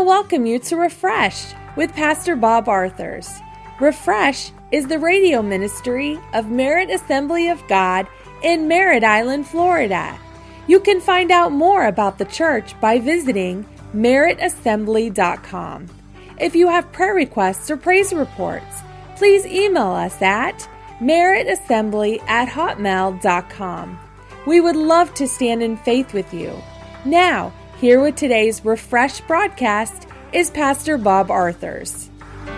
welcome you to Refreshed with Pastor Bob Arthurs. Refresh is the radio ministry of Merritt Assembly of God in Merritt Island, Florida. You can find out more about the church by visiting merrittassembly.com. If you have prayer requests or praise reports, please email us at merrittassembly@hotmail.com. We would love to stand in faith with you. Now, here with today's Refresh broadcast is Pastor Bob Arthurs.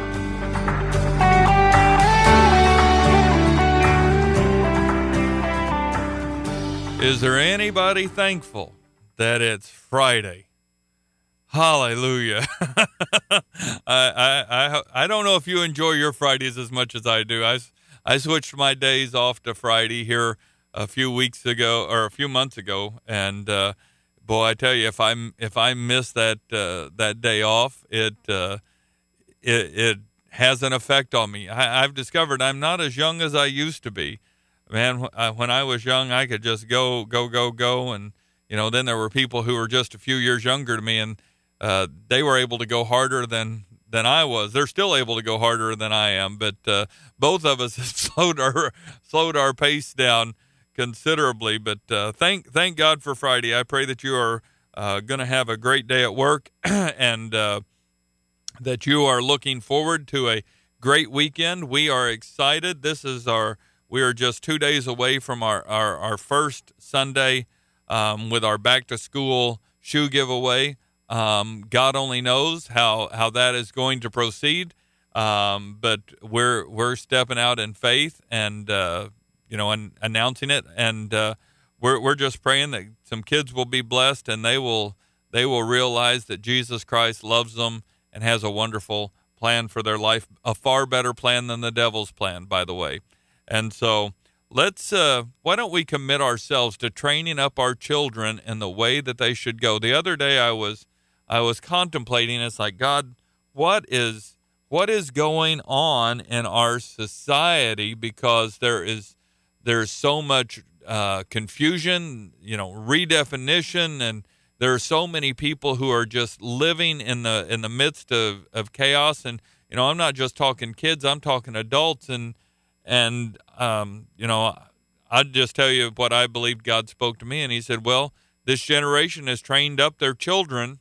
Is there anybody thankful that it's Friday? Hallelujah. I don't know if you enjoy your Fridays as much as I do. I switched my days off to Friday here a few weeks ago or a few months ago, and boy, I tell you, if I miss that day off, it has an effect on me. I've discovered I'm not as young as I used to be. Man, when I was young, I could just go, and then there were people who were just a few years younger to me, and they were able to go harder than I was. They're still able to go harder than I am, but both of us have slowed our pace down considerably. But thank God for Friday. I pray that you are going to have a great day at work, and that you are looking forward to a great weekend. We are excited. We are just 2 days away from our first Sunday with our back to school shoe giveaway. God only knows how that is going to proceed. But we're stepping out in faith and announcing it. And we're just praying that some kids will be blessed and they will realize that Jesus Christ loves them and has a wonderful plan for their life, a far better plan than the devil's plan, by the way. And so why don't we commit ourselves to training up our children in the way that they should go? The other day I was contemplating, it's like, God, what is going on in our society? Because there's so much confusion, redefinition, and there are so many people who are just living in the midst of chaos. And I'm not just talking kids, I'm talking adults, and I'd just tell you what I believed God spoke to me, and he said, well, this generation has trained up their children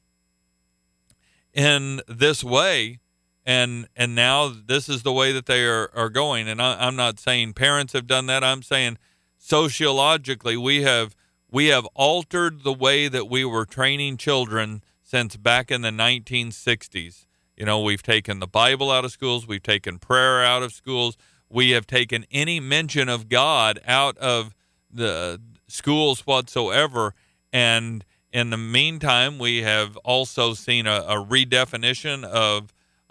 in this way, and now this is the way that they are going. And I'm not saying parents have done that. I'm saying sociologically we have altered the way that we were training children since back in the 1960s. We've taken the Bible out of schools. We've taken prayer out of schools. We have taken any mention of God out of the schools whatsoever. And in the meantime, we have also seen a redefinition of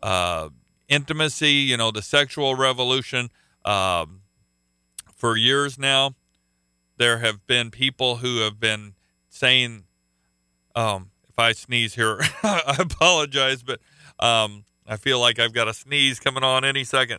intimacy, the sexual revolution. For years now, there have been people who have been saying, if I sneeze here, I apologize, but I feel like I've got a sneeze coming on any second.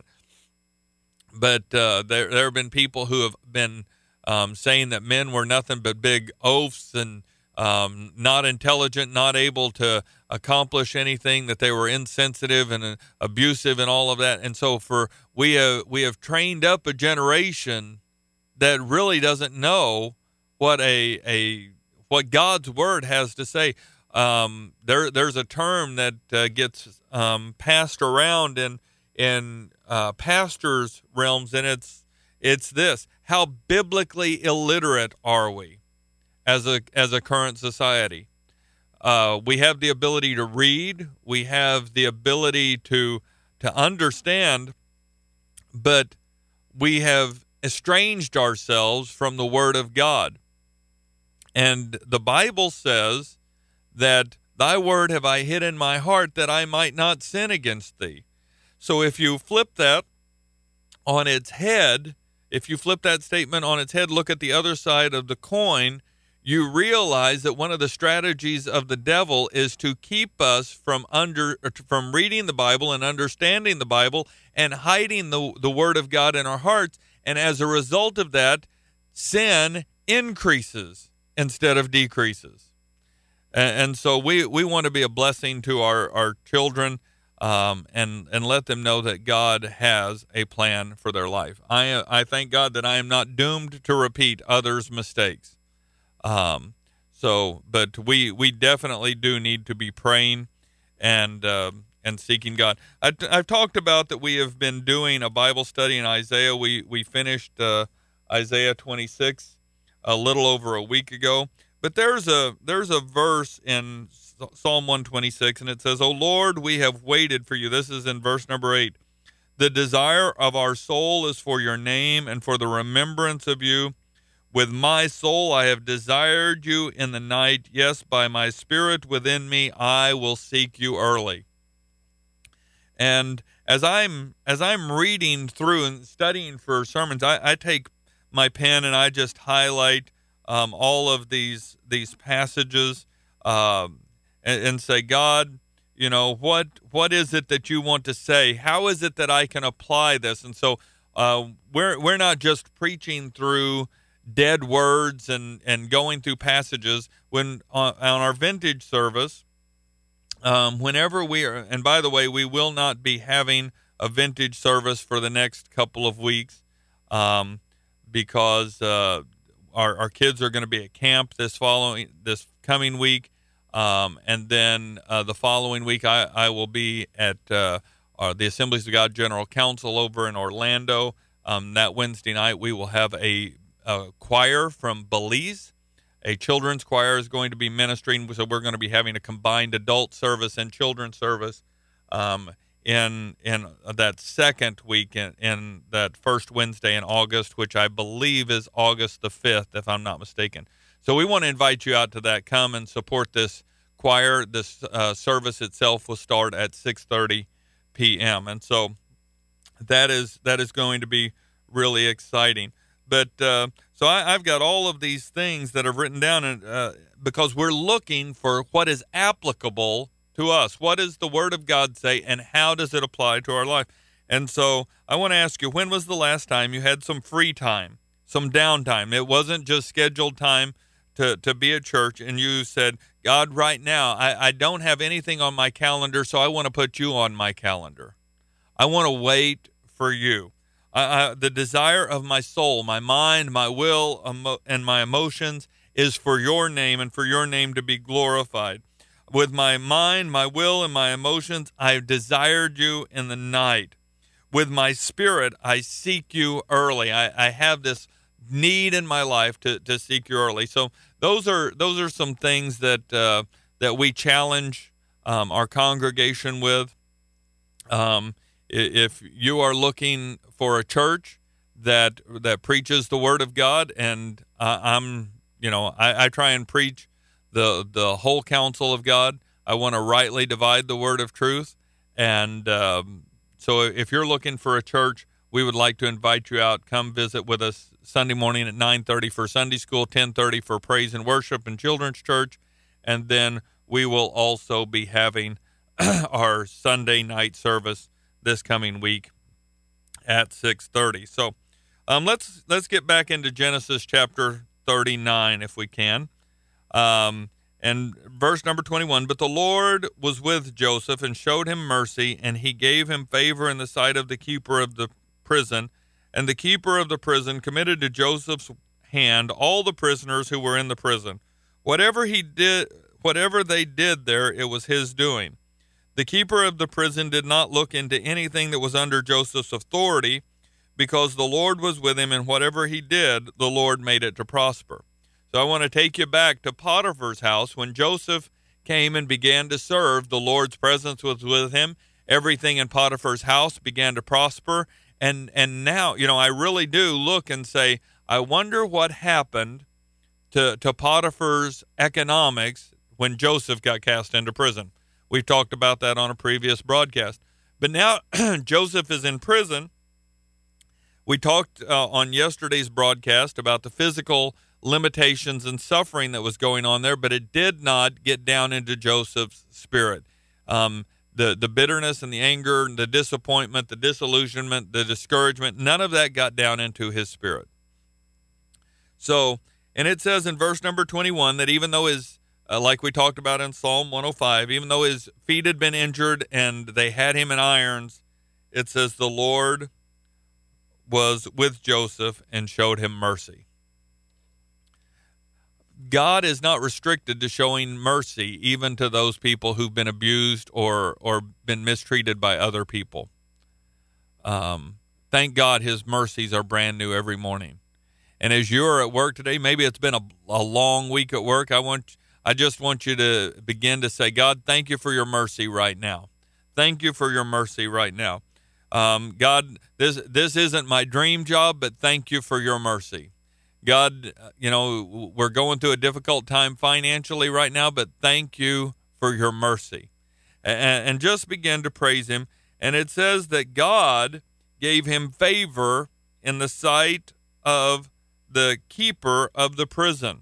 But there have been people who have been saying that men were nothing but big oafs and not intelligent, not able to accomplish anything, that they were insensitive and abusive and all of that. And so we have trained up a generation that really doesn't know what what God's word has to say. There's a term that gets passed around in pastors' realms, and it's this: how biblically illiterate are we as a current society? We have the ability to read, we have the ability to understand, but we have estranged ourselves from the Word of God. And the Bible says that thy word have I hid in my heart that I might not sin against thee. So if you flip that on its head, if you flip that statement on its head, look at the other side of the coin, you realize that one of the strategies of the devil is to keep us from reading the Bible and understanding the Bible and hiding the Word of God in our hearts. And as a result of that, sin increases instead of decreases. And so we want to be a blessing to our children, and let them know that God has a plan for their life. I thank God that I am not doomed to repeat others' mistakes. But we definitely do need to be praying and seeking God. I've talked about that we have been doing a Bible study in Isaiah. We finished Isaiah 26 a little over a week ago. But there's a verse in Psalm 126, and it says, "O Lord, we have waited for you." This is in verse number 8. "The desire of our soul is for your name and for the remembrance of you. With my soul I have desired you in the night. Yes, by my spirit within me I will seek you early." And as I'm reading through and studying for sermons, I take my pen and I just highlight all of these passages, and say, God, what is it that you want to say? How is it that I can apply this? And so we're not just preaching through dead words and going through passages. When on our vintage service, whenever we are, and by the way, we will not be having a vintage service for the next couple of weeks, because our kids are going to be at camp this coming week, and then the following week I will be at the Assemblies of God General Council over in Orlando. That Wednesday night we will have a choir from Belize. A children's choir is going to be ministering, so we're going to be having a combined adult service and children's service in that second week, in that first Wednesday in August, which I believe is August the 5th, if I'm not mistaken. So we want to invite you out to that. Come and support this choir. This service itself will start at 6:30 p.m. And so that is going to be really exciting. But so I've got all of these things that I've written down, and because we're looking for what is applicable to us. What does the Word of God say, and how does it apply to our life? And so I want to ask you, when was the last time you had some free time, some downtime? It wasn't just scheduled time to be at church, and you said, God, right now, I don't have anything on my calendar, so I want to put you on my calendar. I want to wait for you. The desire of my soul, my mind, my will, and my emotions is for your name and for your name to be glorified. With my mind, my will, and my emotions, I have desired you in the night. With my spirit, I seek you early. I have this need in my life to seek you early. So those are some things that we challenge our congregation with. If you are looking for a church that preaches the Word of God, and I try and preach the whole counsel of God. I want to rightly divide the word of truth, and so if you're looking for a church, we would like to invite you out. Come visit with us Sunday morning at 9:30 for Sunday school, 10:30 for praise and worship and children's church, and then we will also be having our Sunday night service this coming week at 6:30. So let's get back into Genesis chapter 39 if we can. And verse number 21, "But the Lord was with Joseph and showed him mercy, and he gave him favor in the sight of the keeper of the prison. And the keeper of the prison committed to Joseph's hand all the prisoners who were in the prison. Whatever they did there, it was his doing. The keeper of the prison did not look into anything that was under Joseph's authority, because the Lord was with him, and whatever he did, the Lord made it to prosper." So I want to take you back to Potiphar's house. When Joseph came and began to serve, the Lord's presence was with him. Everything in Potiphar's house began to prosper. And now, I really do look and say, I wonder what happened to Potiphar's economics when Joseph got cast into prison. We've talked about that on a previous broadcast. But now Joseph is in prison. We talked on yesterday's broadcast about the physical limitations and suffering that was going on there, but it did not get down into Joseph's spirit. The bitterness and the anger and the disappointment, the disillusionment, the discouragement, none of that got down into his spirit. So, and it says in verse number 21 that even though his like we talked about in Psalm 105, even though his feet had been injured and they had him in irons, it says the Lord was with Joseph and showed him mercy. God is not restricted to showing mercy even to those people who've been abused or been mistreated by other people. Thank God his mercies are brand new every morning. And as you're at work today, maybe it's been a long week at work. I just want you to begin to say, God, thank you for your mercy right now. Thank you for your mercy right now. God, this isn't my dream job, but thank you for your mercy. God, we're going through a difficult time financially right now, but thank you for your mercy. And just begin to praise him. And it says that God gave him favor in the sight of the keeper of the prison.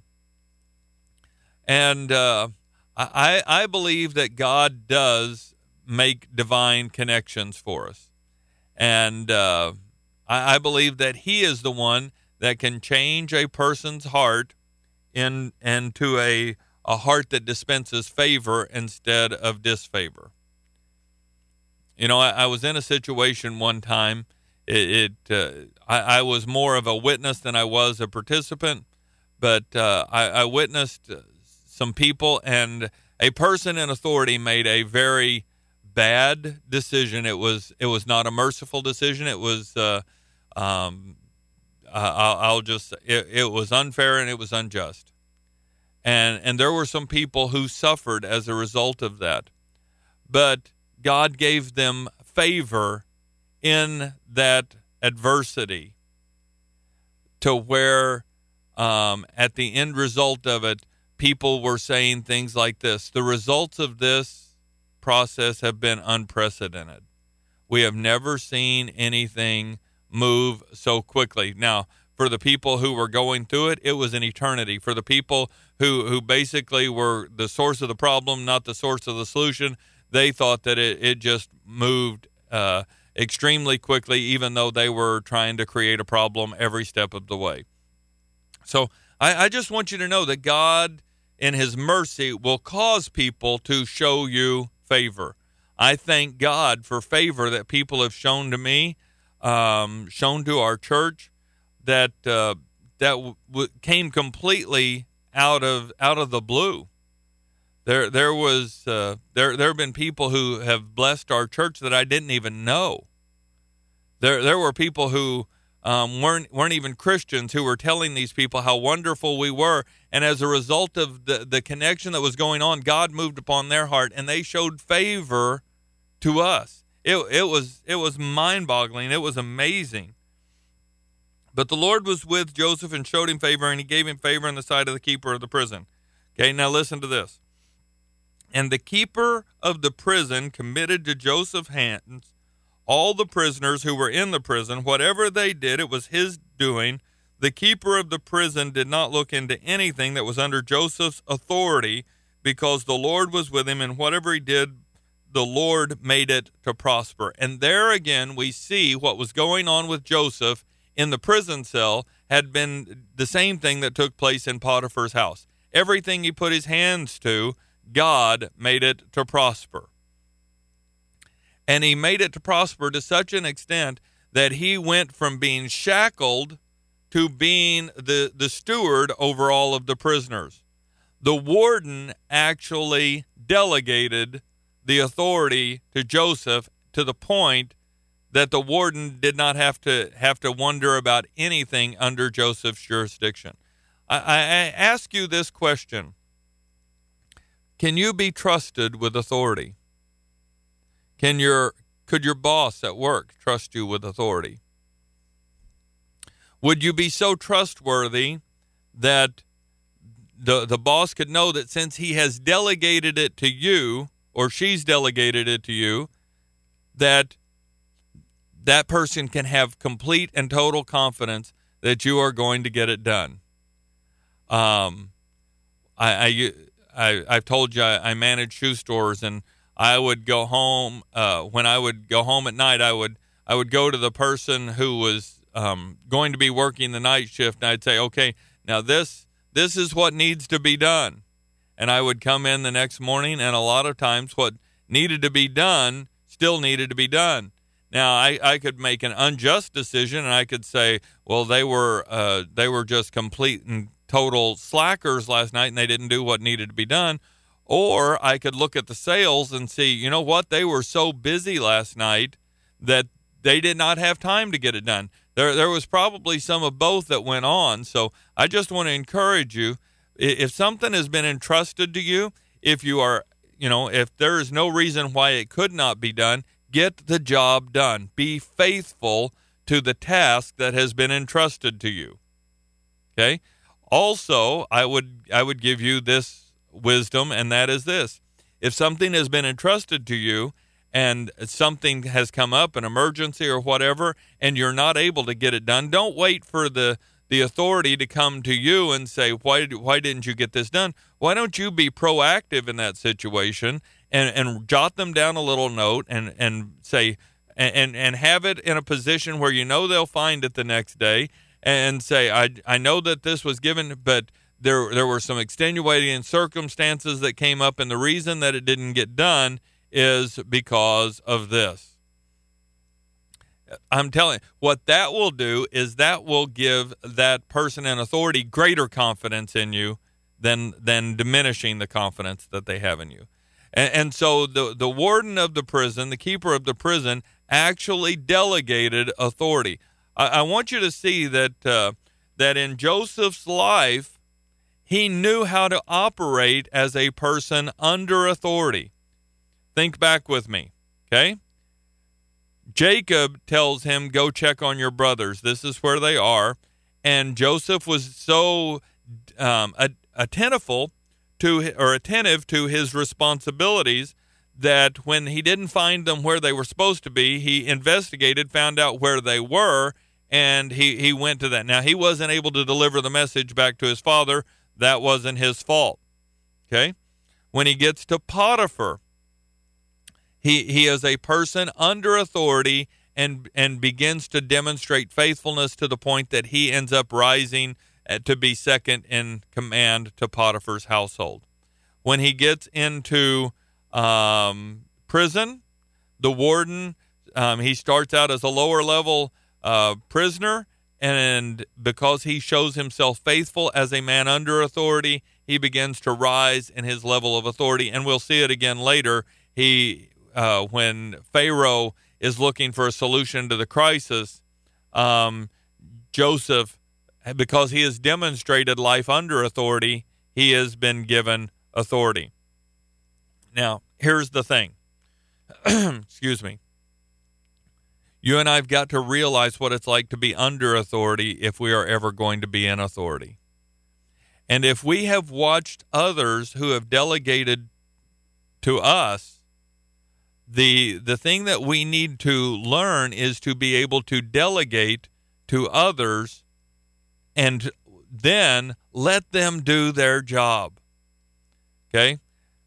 And I believe that God does make divine connections for us. And I believe that he is the one that can change a person's heart into a heart that dispenses favor instead of disfavor. I was in a situation one time. I was more of a witness than I was a participant, but I witnessed some people, and a person in authority made a very bad decision. It was not a merciful decision. It was it was unfair and it was unjust. And there were some people who suffered as a result of that. But God gave them favor in that adversity to where at the end result of it, people were saying things like this: the results of this process have been unprecedented. We have never seen anything move so quickly. Now, for the people who were going through it, it was an eternity. For the people who basically were the source of the problem, not the source of the solution, they thought that it just moved extremely quickly, even though they were trying to create a problem every step of the way. So I just want you to know that God, in his mercy, will cause people to show you favor. I thank God for favor that people have shown to me, shown to our church, that came completely out of the blue. There have been people who have blessed our church that I didn't even know. There were people who weren't even Christians who were telling these people how wonderful we were, and as a result of the connection that was going on, God moved upon their heart, and they showed favor to us. It was mind-boggling. It was amazing. But the Lord was with Joseph and showed him favor, and he gave him favor in the sight of the keeper of the prison. Okay, now listen to this. And the keeper of the prison committed to Joseph's hands all the prisoners who were in the prison. Whatever they did, it was his doing. The keeper of the prison did not look into anything that was under Joseph's authority, because the Lord was with him, and whatever he did, the Lord made it to prosper. And there again, we see what was going on with Joseph in the prison cell had been the same thing that took place in Potiphar's house. Everything he put his hands to, God made it to prosper. And he made it to prosper to such an extent that he went from being shackled to being the steward over all of the prisoners. The warden actually delegated the authority to Joseph to the point that the warden did not have to wonder about anything under Joseph's jurisdiction. I ask you this question. Can you be trusted with authority? Could your boss at work trust you with authority? Would you be so trustworthy that the boss could know that since he has delegated it to you, or she's delegated it to you, that person can have complete and total confidence that you are going to get it done? I've told you I manage shoe stores, and I would go home. When I would go home at night, I would go to the person who was going to be working the night shift, and I'd say, okay, now this is what needs to be done. and I would come in the next morning, and a lot of times what needed to be done still needed to be done. Now, I could make an unjust decision, and I could say, well, they were just complete and total slackers last night, and they didn't do what needed to be done. Or I could look at the sales and see, you know what, they were so busy last night that they did not have time to get it done. There was probably some of both that went on. So I just want to encourage you, if something has been entrusted to you, if you are, if there is no reason why it could not be done, get the job done. Be faithful to the task that has been entrusted to you. Okay? Also, I would give you this wisdom, and that is this. If something has been entrusted to you and something has come up, an emergency or whatever, and you're not able to get it done, don't wait for the authority to come to you and say, why didn't you get this done? Why don't you be proactive in that situation and jot them down a little note and say, and have it in a position where they'll find it the next day, and say, I know that this was given, but there were some extenuating circumstances that came up, and the reason that it didn't get done is because of this. I'm telling you, what that will do is that will give that person in authority greater confidence in you than diminishing the confidence that they have in you. And so the warden of the prison, the keeper of the prison, actually delegated authority. I want you to see that in Joseph's life, he knew how to operate as a person under authority. Think back with me, okay? Jacob tells him, go check on your brothers. This is where they are. And Joseph was so attentive to his responsibilities that when he didn't find them where they were supposed to be, he investigated, found out where they were, and he went to that. Now, he wasn't able to deliver the message back to his father. That wasn't his fault, okay? When he gets to Potiphar, he is a person under authority and begins to demonstrate faithfulness to the point that he ends up rising to be second in command to Potiphar's household. When he gets into prison, the warden, he starts out as a lower level prisoner, and because he shows himself faithful as a man under authority, he begins to rise in his level of authority. And we'll see it again later. When Pharaoh is looking for a solution to the crisis, Joseph, because he has demonstrated life under authority, he has been given authority. Now, here's the thing. Excuse me. You and I have got to realize what it's like to be under authority if we are ever going to be in authority. And if we have watched others who have delegated to us, the thing that we need to learn is to be able to delegate to others and then let them do their job. Okay?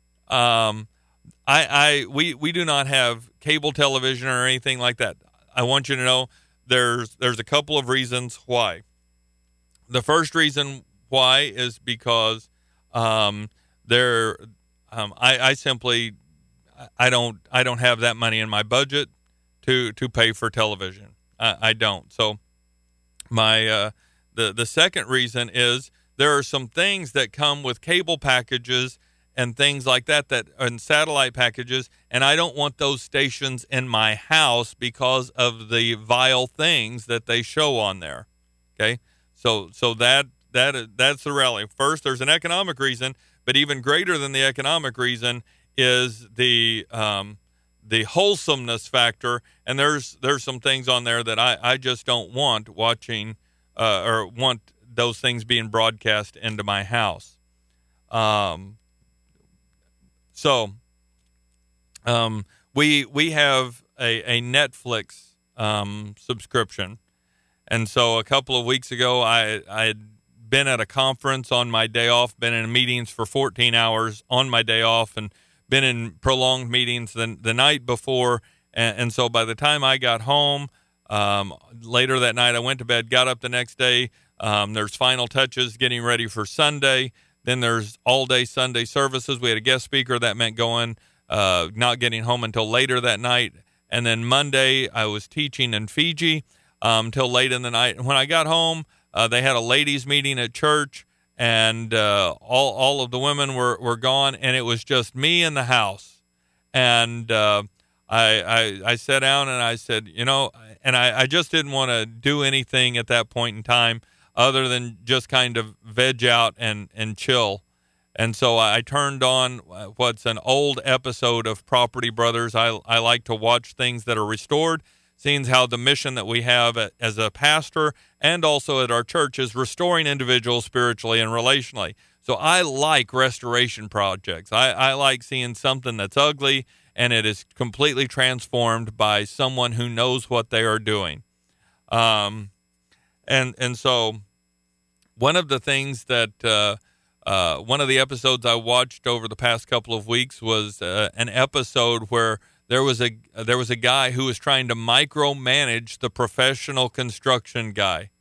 We do not have cable television or anything like that. I want you to know there's a couple of reasons why. The first reason why is because I don't have that money in my budget to pay for television. I don't. So the second reason is there are some things that come with cable packages and things like that and satellite packages, and I don't want those stations in my house because of the vile things that they show on there. Okay? So that's the reality. First, there's an economic reason, but even greater than the economic reason is the wholesomeness factor, and there's some things on there that I just don't want watching or want those things being broadcast into my house. So we have a Netflix subscription, and so a couple of weeks ago I had been at a conference on my day off, been in meetings for 14 hours on my day off, and been in prolonged meetings the night before, and so by the time I got home later that night, I went to bed, got up the next day. There's final touches getting ready for Sunday. Then there's all-day Sunday services. We had a guest speaker. That meant not getting home until later that night. And then Monday, I was teaching in Fiji till late in the night. And when I got home, they had a ladies' meeting at church, and all of the women were gone, and it was just me in the house. And I sat down and I said, and I just didn't want to do anything at that point in time other than just kind of veg out and chill. And so I turned on what's an old episode of Property Brothers. I like to watch things that are restored, seeing how the mission that we have as a pastor and also at our church is restoring individuals spiritually and relationally. So I like restoration projects. I like seeing something that's ugly and it is completely transformed by someone who knows what they are doing. And so one of the things that one of the episodes I watched over the past couple of weeks was an episode where there was a guy who was trying to micromanage the professional construction guy,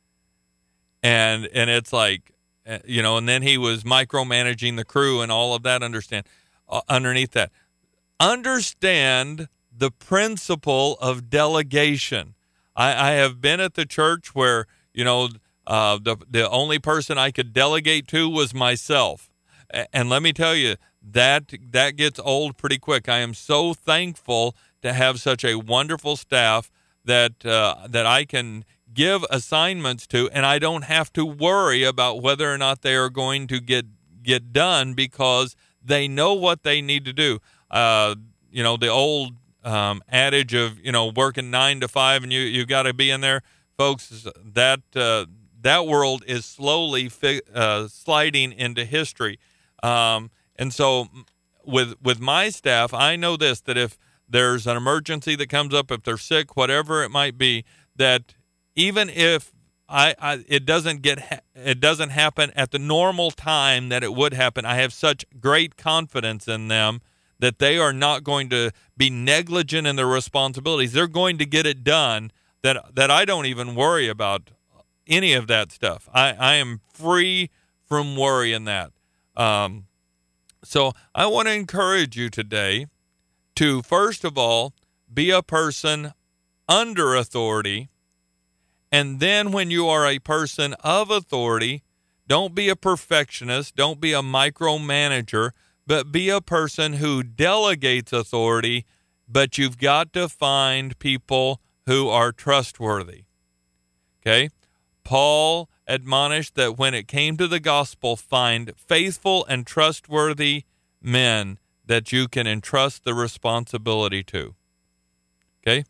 and it's like, and then he was micromanaging the crew and all of that. Underneath that, understand the principle of delegation. I have been at the church where the only person I could delegate to was myself. And let me tell you, that gets old pretty quick. I am so thankful to have such a wonderful staff that I can give assignments to, and I don't have to worry about whether or not they are going to get done because they know what they need to do. The old adage of working 9 to 5 and you got to be in there, folks. That world is slowly sliding into history. And so with my staff, I know this, that if there's an emergency that comes up, if they're sick, whatever it might be, that even if it doesn't happen at the normal time that it would happen, I have such great confidence in them that they are not going to be negligent in their responsibilities. They're going to get it done, that I don't even worry about any of that stuff. I am free from worry in that. So I want to encourage you today to, first of all, be a person under authority. And then when you are a person of authority, don't be a perfectionist, don't be a micromanager, but be a person who delegates authority, but you've got to find people who are trustworthy. Okay? Paul admonished that when it came to the gospel, find faithful and trustworthy men that you can entrust the responsibility to. Okay?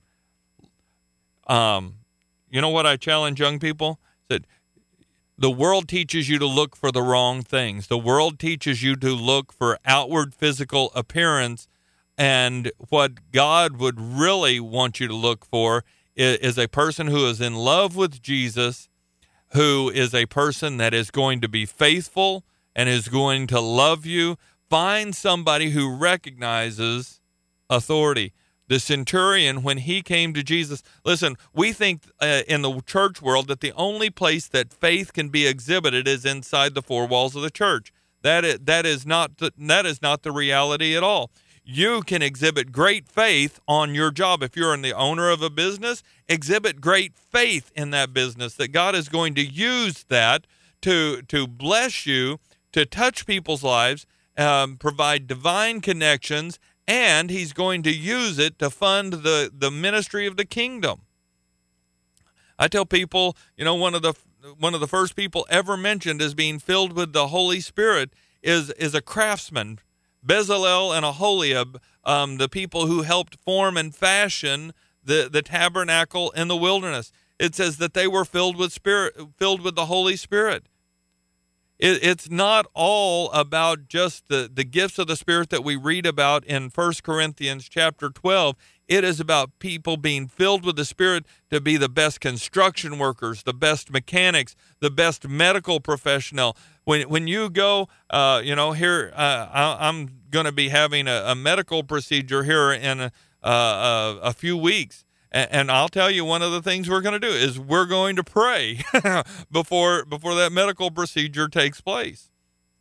You know what I challenge young people? That the world teaches you to look for the wrong things. The world teaches you to look for outward physical appearance, and what God would really want you to look for is a person who is in love with Jesus, who is a person that is going to be faithful and is going to love you. Find somebody who recognizes authority. The centurion, when he came to Jesus, listen, we think in the church world that the only place that faith can be exhibited is inside the four walls of the church. That is not the reality at all. You can exhibit great faith on your job. If you're the owner of a business, exhibit great faith in that business, that God is going to use that to bless you, to touch people's lives, provide divine connections, and he's going to use it to fund the ministry of the kingdom. I tell people, one of the first people ever mentioned as being filled with the Holy Spirit is a craftsman. Bezalel and Aholiab, the people who helped form and fashion the tabernacle in the wilderness. It says that they were filled with the Holy Spirit. It's not all about just the gifts of the Spirit that we read about in 1 Corinthians chapter 12. It is about people being filled with the Spirit to be the best construction workers, the best mechanics, the best medical professional. When you go, here, I'm going to be having a medical procedure here in a few weeks. And I'll tell you, one of the things we're going to do is we're going to pray before that medical procedure takes place.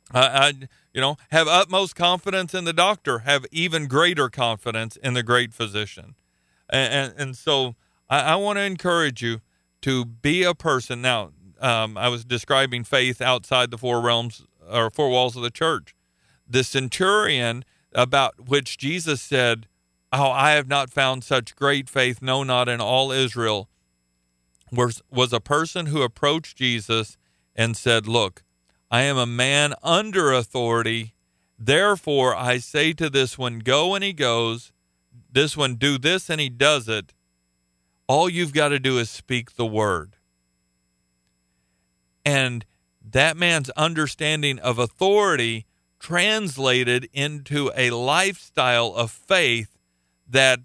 Have utmost confidence in the doctor, have even greater confidence in the great physician. And so I want to encourage you to be a person. Now, I was describing faith outside the four realms or four walls of the church. The centurion, about which Jesus said, "Oh, I have not found such great faith, no, not in all Israel," was a person who approached Jesus and said, "Look, I am a man under authority. Therefore, I say to this one, go, and he goes. This one, do this, and he does it. All you've got to do is speak the word." And that man's understanding of authority translated into a lifestyle of faith that,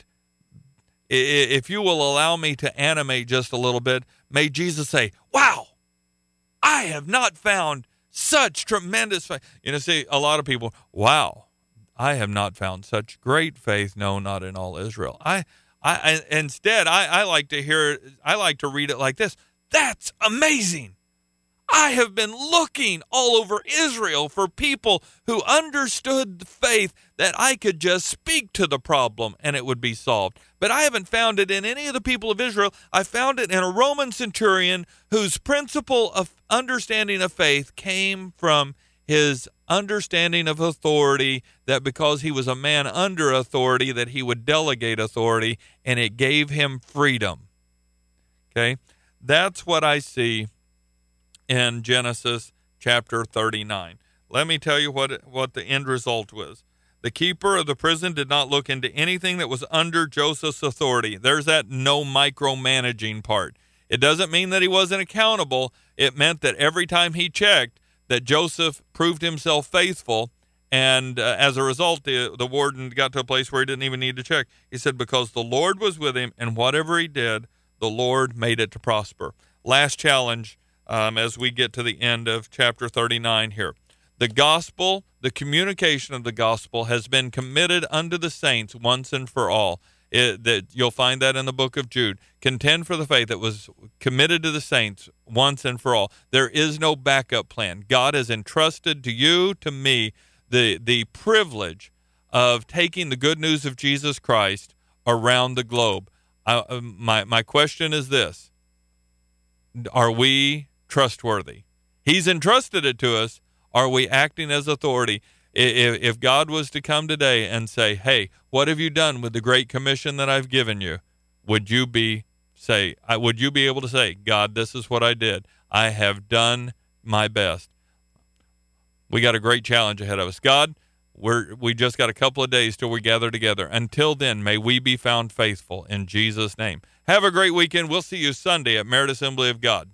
if you will allow me to animate just a little bit, made Jesus say, "Wow, I have not found such tremendous faith." See, a lot of people, "Wow, I have not found such great faith, no, not in all Israel." Instead, I like to read it like this: "That's amazing. I have been looking all over Israel for people who understood the faith that I could just speak to the problem and it would be solved. But I haven't found it in any of the people of Israel. I found it in a Roman centurion whose principle of understanding of faith came from his understanding of authority, that because he was a man under authority, that he would delegate authority, and it gave him freedom." Okay? That's what I see in Genesis chapter 39. Let me tell you what the end result was. The keeper of the prison did not look into anything that was under Joseph's authority. There's that no micromanaging part. It doesn't mean that he wasn't accountable. It meant that every time he checked, that Joseph proved himself faithful, and as a result, the warden got to a place where he didn't even need to check. He said, because the Lord was with him, and whatever he did, the Lord made it to prosper. Last challenge, as we get to the end of chapter 39 here. The gospel, the communication of the gospel, has been committed unto the saints once and for all. You'll find that in the book of Jude. Contend for the faith that was committed to the saints once and for all. There is no backup plan. God has entrusted to you, to me, the privilege of taking the good news of Jesus Christ around the globe. My question is this: are we trustworthy? He's entrusted it to us. Are we acting as authority? If God was to come today and say, "Hey, what have you done with the great commission that I've given you?" would you be able to say, "God, this is what I did. I have done my best"? We got a great challenge ahead of us. God, we just got a couple of days till we gather together. Until then, may we be found faithful in Jesus' name. Have a great weekend. We'll see you Sunday at Merit Assembly of God.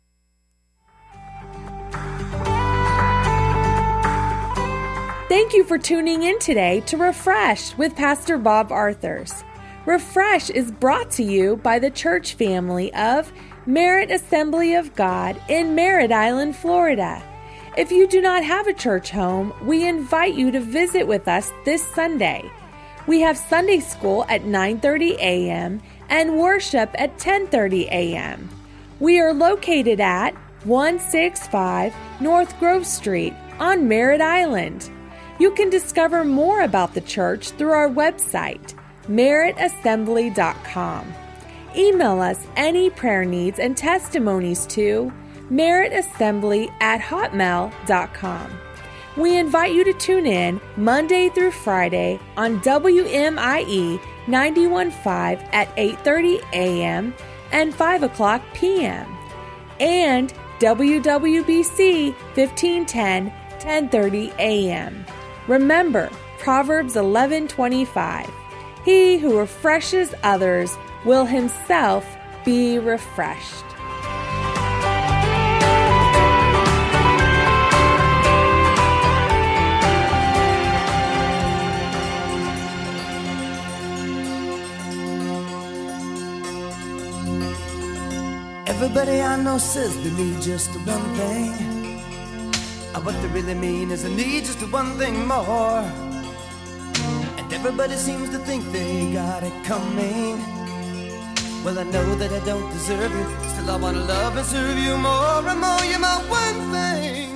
Thank you for tuning in today to Refresh with Pastor Bob Arthurs. Refresh is brought to you by the church family of Merit Assembly of God in Merritt Island, Florida. If you do not have a church home, we invite you to visit with us this Sunday. We have Sunday school at 9:30 a.m. and worship at 10:30 a.m. We are located at 165 North Grove Street on Merritt Island. You can discover more about the church through our website, merrittassembly.com. Email us any prayer needs and testimonies to merrittassembly@hotmail.com. We invite you to tune in Monday through Friday on WMIE 91.5 at 8:30 a.m. and 5 o'clock p.m. and WWBC 1510, 10:30 a.m. Remember Proverbs 11:25. He who refreshes others will himself be refreshed. Everybody I know says they need just one thing. What they really mean is they need just one thing more. And everybody seems to think they got it coming. Well, I know that I don't deserve you. Still I wanna love and serve you more and more. You're my one thing.